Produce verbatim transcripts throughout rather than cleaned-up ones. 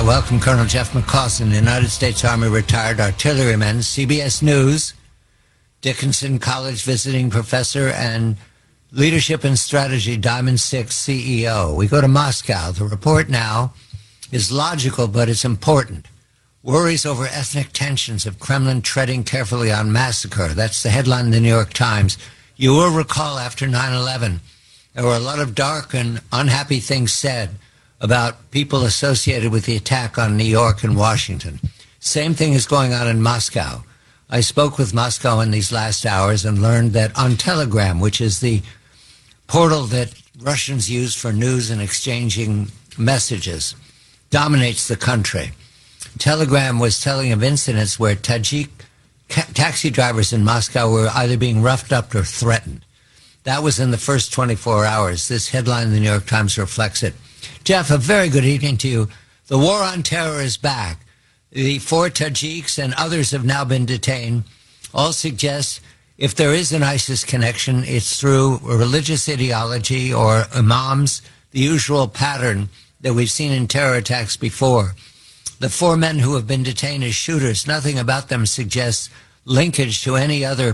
welcome Colonel Jeff McCausland, United States Army retired artilleryman, C B S News, Dickinson College visiting professor, and Leadership and Strategy Diamond Six C E O. We go to Moscow. The report now is logical, but it's important. Worries over ethnic tensions of Kremlin treading carefully on massacre. That's the headline in the New York Times. You will recall after nine eleven, there were a lot of dark and unhappy things said about people associated with the attack on New York and Washington. Same thing is going on in Moscow. I spoke with Moscow in these last hours and learned that on Telegram, which is the portal that Russians use for news and exchanging messages, dominates the country. Telegram was telling of incidents where Tajik ca- taxi drivers in Moscow were either being roughed up or threatened. That was in the first twenty-four hours. This headline in the New York Times reflects it. Jeff, a very good evening to you. The war on terror is back. The four Tajiks and others have now been detained. All suggest if there is an ISIS connection, it's through religious ideology or imams, the usual pattern that we've seen in terror attacks before. The four men who have been detained as shooters, nothing about them suggests linkage to any other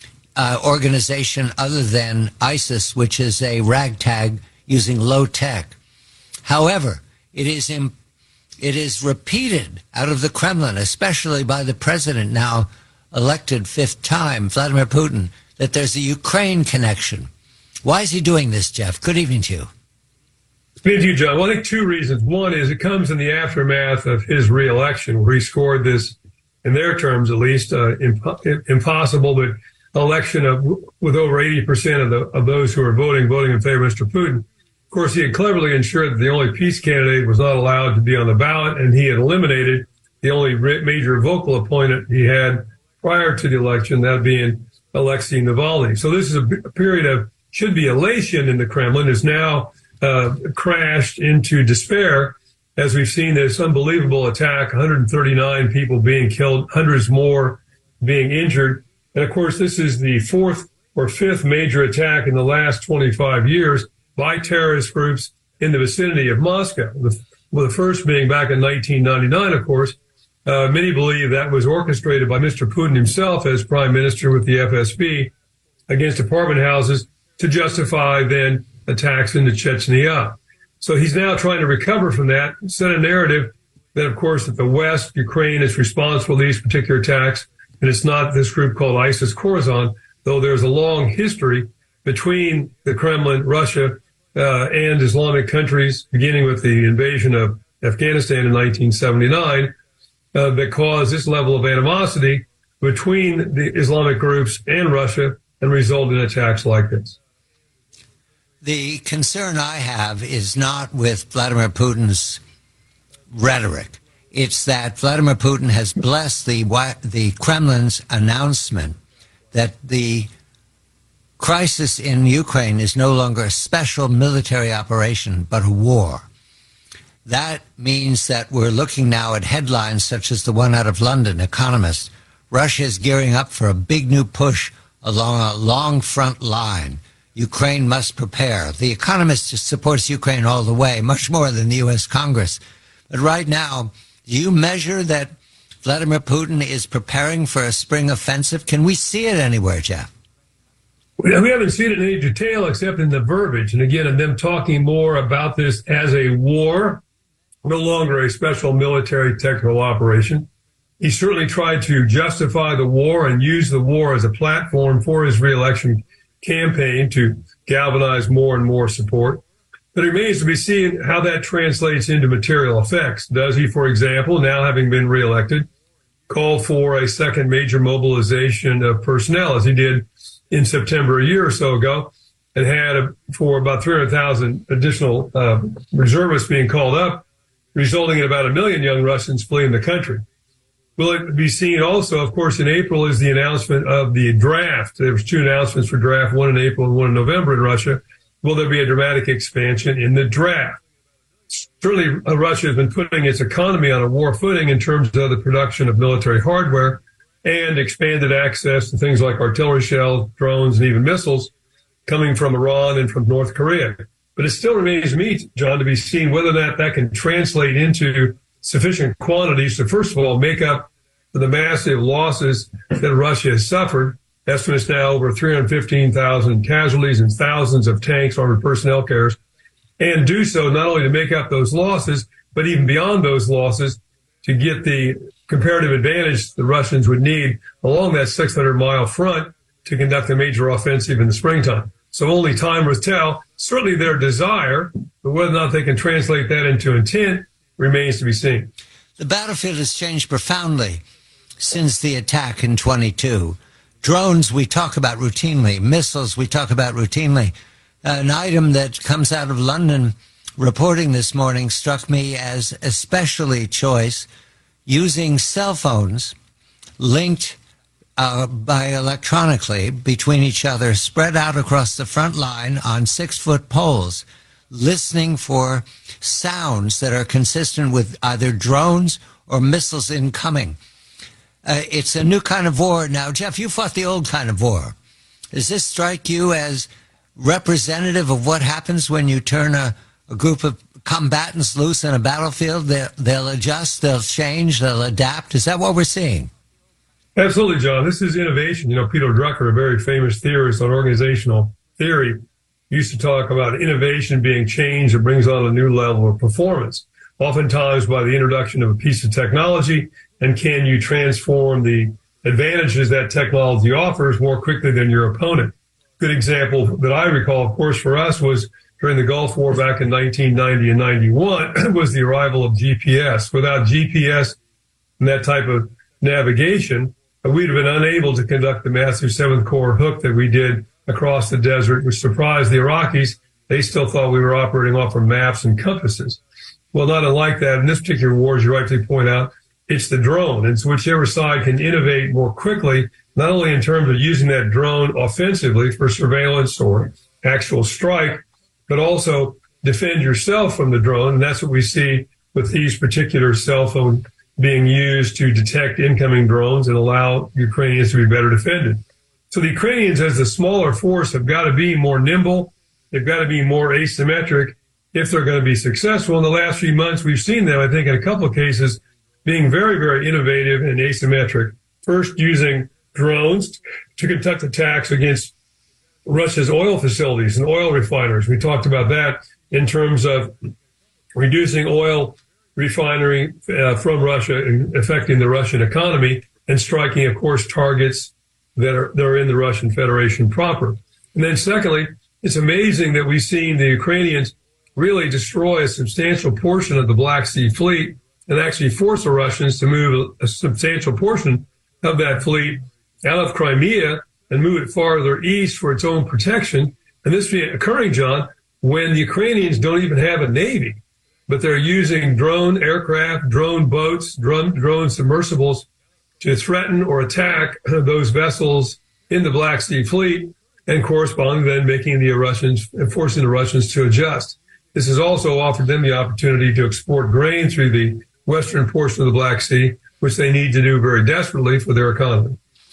uh, organization other than ISIS, which is a ragtag using low tech. However, it is imp- it is repeated out of the Kremlin, especially by the president now elected fifth time, Vladimir Putin, that there's a Ukraine connection. Why is he doing this, Jeff? Good evening to you. Good evening to you, John. Well, I think two reasons. One is it comes in the aftermath of his reelection, where he scored this, in their terms at least, uh, imp- impossible but election of with over eighty percent of the of those who are voting, voting in favor of Mister Putin. Of course, he had cleverly ensured that the only peace candidate was not allowed to be on the ballot, and he had eliminated the only major vocal opponent he had prior to the election, that being Alexei Navalny. So this is a, a period of, should be elation in the Kremlin, is now uh, crashed into despair, as we've seen this unbelievable attack, one hundred thirty-nine people being killed, hundreds more being injured. And of course, this is the fourth or fifth major attack in the last twenty-five years by terrorist groups in the vicinity of Moscow. The, well, the first being back in nineteen ninety-nine, of course. Uh, many believe that was orchestrated by Mister Putin himself as prime minister with the F S B against apartment houses to justify then attacks into Chechnya. So he's now trying to recover from that, set a narrative that, of course, that the West, Ukraine, is responsible for these particular attacks, and it's not this group called ISIS-Khorasan, though there's a long history between the Kremlin, Russia, uh, and Islamic countries, beginning with the invasion of Afghanistan in nineteen seventy-nine, uh, that caused this level of animosity between the Islamic groups and Russia and result in attacks like this. The concern I have is not with Vladimir Putin's rhetoric. It's that Vladimir Putin has blessed the the Kremlin's announcement that the crisis in Ukraine is no longer a special military operation, but a war. That means that we're looking now at headlines such as the one out of London, Economist. Russia is gearing up for a big new push along a long front line. Ukraine must prepare. The Economist supports Ukraine all the way, much more than the U S Congress. But right now, do you measure that Vladimir Putin is preparing for a spring offensive? Can we see it anywhere, Jeff? We haven't seen it in any detail except in the verbiage. And again, in them talking more about this as a war, no longer a special military technical operation. He certainly tried to justify the war and use the war as a platform for his reelection campaign to galvanize more and more support. But it remains to be seen how that translates into material effects. Does he, for example, now having been reelected, call for a second major mobilization of personnel, as he did in September a year or so ago, and had a, for about three hundred thousand additional uh, reservists being called up, resulting in about a million young Russians fleeing the country? Will it be seen also, of course, in April is the announcement of the draft. There was two announcements for draft, one in April and one in November in Russia. Will there be a dramatic expansion in the draft? Certainly, uh, Russia has been putting its economy on a war footing in terms of the production of military hardware and expanded access to things like artillery shells, drones, and even missiles coming from Iran and from North Korea. But it still remains me, John, to be seen whether or not that can translate into sufficient quantities to, first of all, make up for the massive losses that Russia has suffered. Estimates now over three hundred fifteen thousand casualties and thousands of tanks, armored personnel carriers, and do so not only to make up those losses, but even beyond those losses, to get the comparative advantage the Russians would need along that six hundred mile front to conduct a major offensive in the springtime. So only time will tell. Certainly their desire, but whether or not they can translate that into intent remains to be seen. The battlefield has changed profoundly since the attack in twenty-two. Drones we talk about routinely. Missiles we talk about routinely. An item that comes out of London reporting this morning struck me as especially choice, using cell phones linked uh, by electronically between each other, spread out across the front line on six-foot poles, listening for sounds that are consistent with either drones or missiles incoming. Uh, it's a new kind of war. Now, Jeff, you fought the old kind of war. Does this strike you as representative of what happens when you turn a, a group of combatants loose in a battlefield? They'll, they'll adjust, they'll change, they'll adapt. Is that what we're seeing? Absolutely, John. This is innovation. You know, Peter Drucker, a very famous theorist on organizational theory, used to talk about innovation being change that brings on a new level of performance, oftentimes by the introduction of a piece of technology. And can you transform the advantages that technology offers more quickly than your opponent? Good example that I recall, of course, for us was during the Gulf War back in nineteen ninety and ninety-one was the arrival of G P S. Without G P S and that type of navigation, we'd have been unable to conduct the massive Seventh Corps hook that we did across the desert, which surprised the Iraqis. They still thought we were operating off of maps and compasses. Well, not unlike that, in this particular war, as you rightly point out, it's the drone. And so whichever side can innovate more quickly, not only in terms of using that drone offensively for surveillance or actual strike, but also defend yourself from the drone. And that's what we see with these particular cell phones being used to detect incoming drones and allow Ukrainians to be better defended. So the Ukrainians, as the smaller force, have got to be more nimble. They've got to be more asymmetric if they're going to be successful. In the last few months, we've seen them, I think, in a couple of cases, being very, very innovative and asymmetric. First, using drones to conduct attacks against Russia's oil facilities and oil refineries. We talked about that in terms of reducing oil refinery uh, from Russia and affecting the Russian economy, and striking, of course, targets that are, that are in the Russian Federation proper. And then secondly, it's amazing that we've seen the Ukrainians really destroy a substantial portion of the Black Sea Fleet and actually force the Russians to move a substantial portion of that fleet out of Crimea and move it farther east for its own protection. And this is occurring, John, when the Ukrainians don't even have a navy, but they're using drone aircraft, drone boats, drone, drone submersibles to threaten or attack those vessels in the Black Sea Fleet, and corresponding then making the Russians, forcing the Russians to adjust. This has also offered them the opportunity to export grain through the western portion of the Black Sea, which they need to do very desperately for their economy.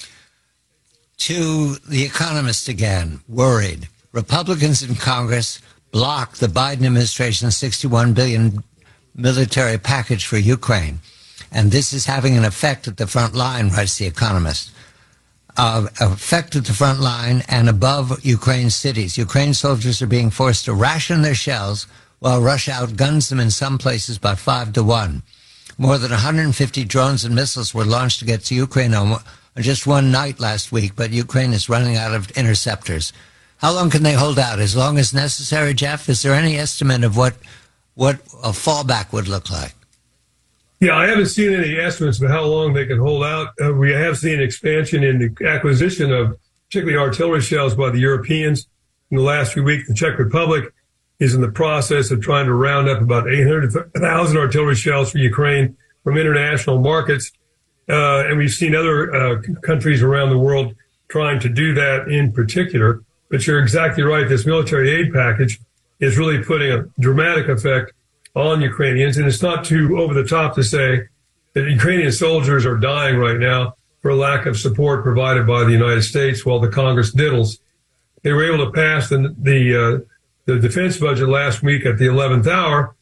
To The Economist again, worried. Republicans in Congress blocked the Biden administration's sixty-one billion dollars military package for Ukraine. And this is having an effect at the front line, writes The Economist. Uh, effect at the front line and above Ukraine's cities. Ukraine soldiers are being forced to ration their shells while Russia outguns them in some places by five to one. More than one hundred fifty drones and missiles were launched against Ukraine on just one night last week, but Ukraine is running out of interceptors. How long can they hold out? As long as necessary, Jeff? Is there any estimate of what what a fallback would look like? Yeah, I haven't seen any estimates of how long they can hold out. Uh, we have seen expansion in the acquisition of particularly artillery shells by the Europeans. In the last few weeks, the Czech Republic is in the process of trying to round up about eight hundred thousand artillery shells for Ukraine from international markets. Uh, and we've seen other uh, countries around the world trying to do that in particular. But you're exactly right. This military aid package is really putting a dramatic effect on Ukrainians. And it's not too over the top to say that Ukrainian soldiers are dying right now for lack of support provided by the United States while the Congress diddles. They were able to pass the, the, uh, the defense budget last week at the eleventh hour,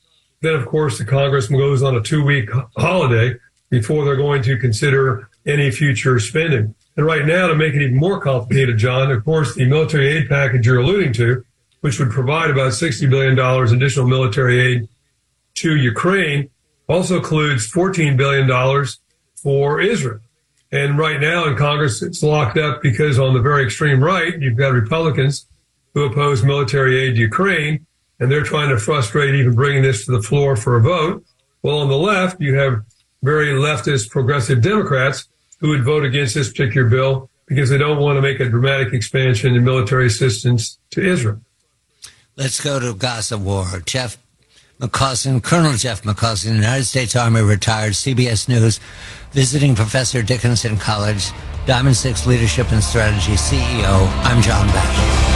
Then, of course, the Congress goes on a two-week holiday before they're going to consider any future spending. And right now, to make it even more complicated, John, of course, the military aid package you're alluding to, which would provide about sixty billion dollars additional military aid to Ukraine, also includes fourteen billion dollars for Israel. And right now in Congress, it's locked up because on the very extreme right, you've got Republicans who oppose military aid to Ukraine, and they're trying to frustrate even bringing this to the floor for a vote. Well, on the left, you have very leftist progressive Democrats who would vote against this particular bill because they don't want to make a dramatic expansion in military assistance to Israel. Let's go to Gaza war. Jeff McCausland, Colonel Jeff McCausland, United States Army retired, C B S News, visiting professor at Dickinson College, Diamond Six Leadership and Strategy C E O. I'm John Batchelor.